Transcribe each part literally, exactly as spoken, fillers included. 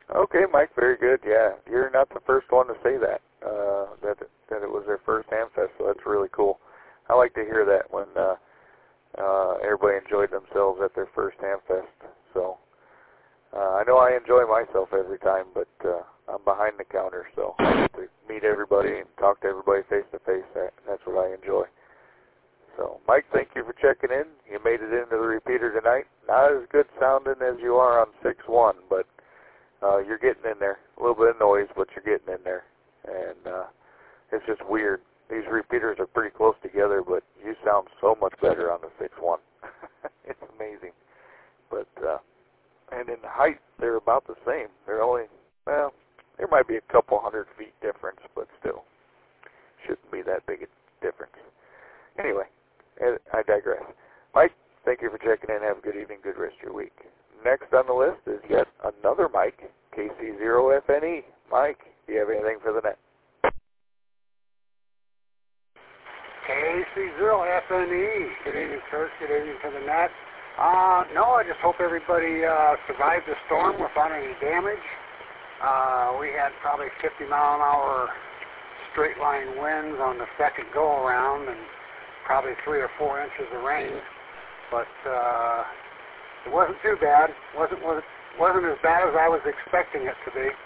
Okay, Mike, very good. Yeah, you're not the first one to say that, uh, that that it was their first Hamfest, so that's really cool. I like to hear that when uh, uh, everybody enjoyed themselves at their first Hamfest. So uh, I know I enjoy myself every time, but uh, I'm behind the counter, so I get to meet everybody and talk to everybody face to face. That, that's what I enjoy. So, Mike, thank you for checking in. You made it into the repeater tonight. Not as good sounding as you are on six one, but uh, you're getting in there. A little bit of noise, but you're getting in there. And uh, it's just weird. These repeaters are pretty close together, but you sound so much better on the six one. It's amazing. But, uh, and in height, they're about the same. They're only, well, there might be a couple hundred feet difference, but still, shouldn't be that big a difference. Anyway, I digress. Mike, thank you for checking in. Have a good evening, good rest of your week. Next on the list is yet another Mike, K C zero F N E. Mike, do you have anything for the net? K C zero F N E. Good evening, Kurt. Good evening to the net. Uh, no, I just hope everybody uh, survived the storm without any damage. Uh, we had probably fifty mile an hour straight line winds on the second go around, and probably three or four inches of rain, but uh, it wasn't too bad. wasn't wasn't wasn't as bad as I was expecting it to be.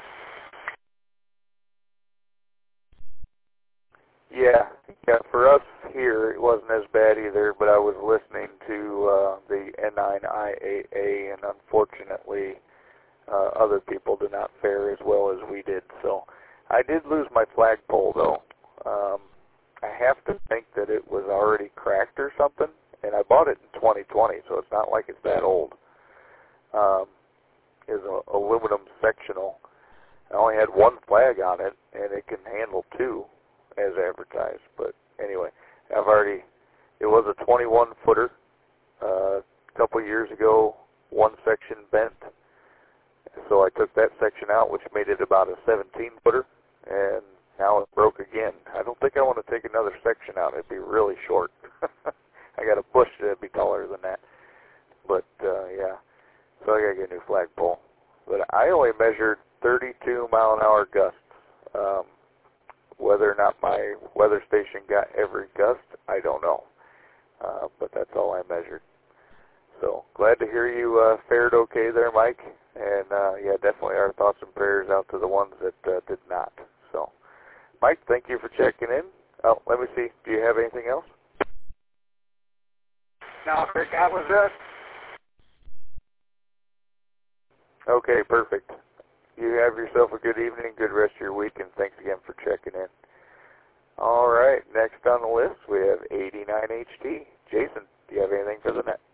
Yeah, yeah. For us here, it wasn't as bad either. But I was listening to uh, the N nine I A A, and unfortunately, uh, other people did not fare as well as we did. So I did lose my flagpole, though. Um, I have to think that it was already cracked or something, and I bought it in twenty twenty, so it's not like it's that old. Um, it's an aluminum sectional. I only had one flag on it, and it can handle two, as advertised. But anyway, I've already, it was a twenty-one footer. Uh, a couple years ago, one section bent, so I took that section out, which made it about a seventeen footer, and now it broke again. I don't think I want to take another section out. It'd be really short. I got a bush that'd be taller than that. But, uh, yeah, so I got to get a new flagpole. But I only measured thirty-two mile an hour gusts. Um, whether or not my weather station got every gust, I don't know. Uh, but that's all I measured. So glad to hear you uh, fared okay there, Mike. And, uh, yeah, definitely our thoughts and prayers out to the ones that uh, did not. So, Mike, thank you for checking in. Oh, let me see. Do you have anything else? No, Rick, that was it. Okay, perfect. You have yourself a good evening, good rest of your week, and thanks again for checking in. All right, next on the list we have eighty-nine H T. Jason, do you have anything for the net?